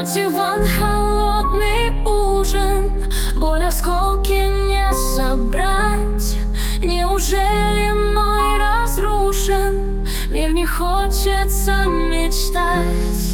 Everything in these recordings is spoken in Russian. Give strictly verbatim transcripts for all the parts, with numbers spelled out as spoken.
диван, холодный ужин, боль осколки не собрать. Неужели мой разрушен мир, не хочется мечтать?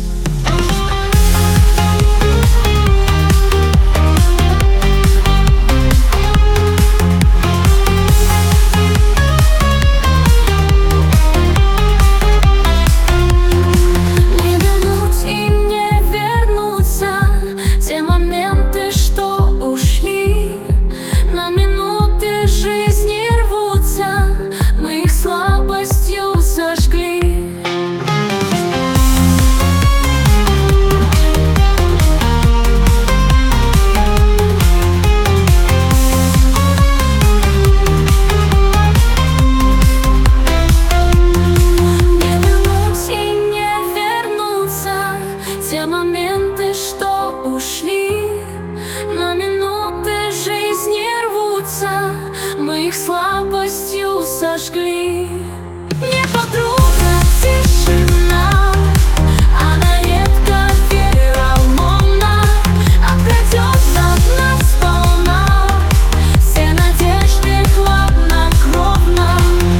Те моменты, что ушли, на минуты жизни рвутся, мы их слабостью сожгли. Не подруга, тишина, она редко вероломна, обкрадет от нас сполна все надежды хладнокровно.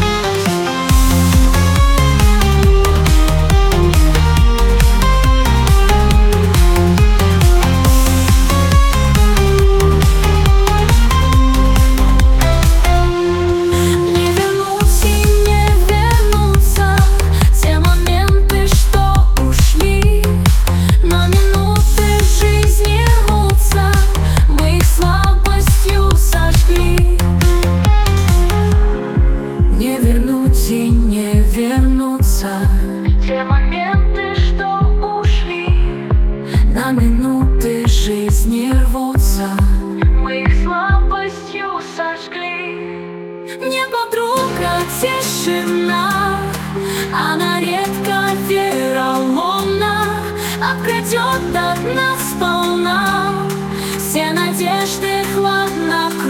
И не вернуться те моменты, что ушли, на минуты жизни рвутся, мы их слабостью сожгли. Не подруга, тишина, она редко вероломна, обкрадет от нас сполна все надежды хладнокровно.